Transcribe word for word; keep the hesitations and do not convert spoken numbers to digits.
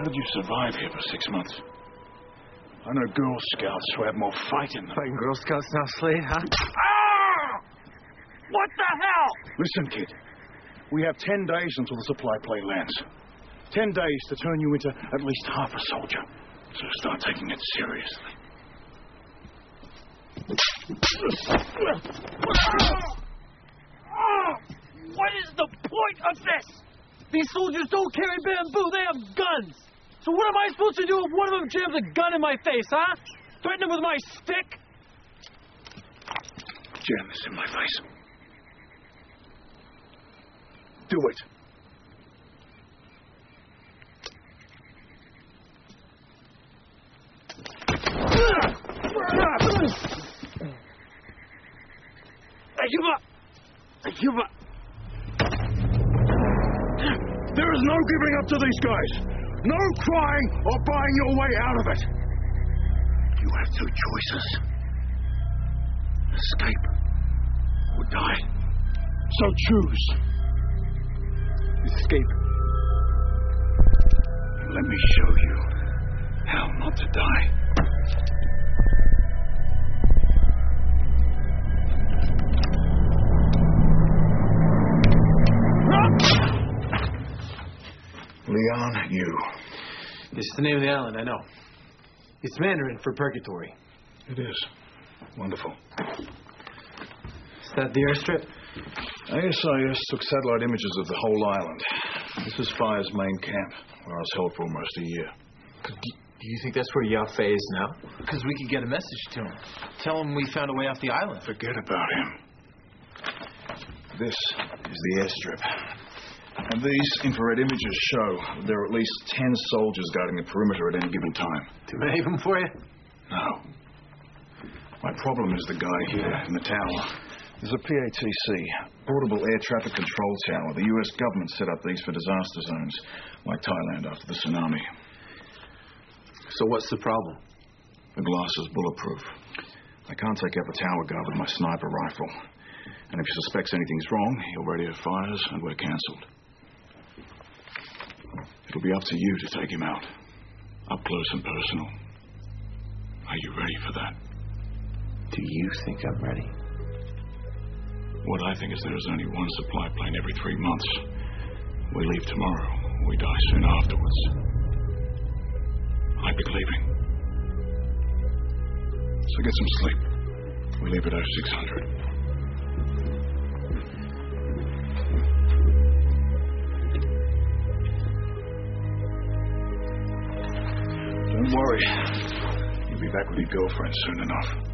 How did you survive here for six months? I know Girl Scouts who have more fight in them. Fighting Girl Scouts now, Slade, huh? Ah! What the hell? Listen, kid. We have ten days until the supply plane lands. Ten days to turn you into at least half a soldier. So start taking it seriously. What is the point of this? These soldiers don't carry bamboo, they have guns. So what am I supposed to do if one of them jams a gun in my face, huh? Threaten him with my stick? Jam this in my face. Do it. I give up. I give up. There is no giving up to these guys. No crying or buying your way out of it. You have two choices. Escape or die. So choose. Escape. Let me show you how not to die. Leon, you. This is the name of the island, I know. It's Mandarin for purgatory. It is. Wonderful. Is that the airstrip? A S I S took satellite images of the whole island. This is Fire's main camp, where I was held for almost a year. Do you think that's where Yao Fei is now? Because we could get a message to him. Tell him we found a way off the island. Forget about him. This is the airstrip. And these infrared images show there are at least ten soldiers guarding the perimeter at any given time. Too many of them for you? No. My problem is the guy here in the tower. There's a P A T C, Portable Air Traffic Control Tower. The U S government set up these for disaster zones, like Thailand after the tsunami. So what's the problem? The glass is bulletproof. I can't take out the tower guard with my sniper rifle. And if he suspects anything's wrong, he'll radio fires and we're cancelled. It'll be up to you to take him out. Up close and personal. Are you ready for that? Do you think I'm ready? What I think is there is only one supply plane every three months. We leave tomorrow. We die soon afterwards. I'd be leaving. So get some sleep. We leave at oh six hundred. Don't worry. You'll be back with your girlfriend soon enough.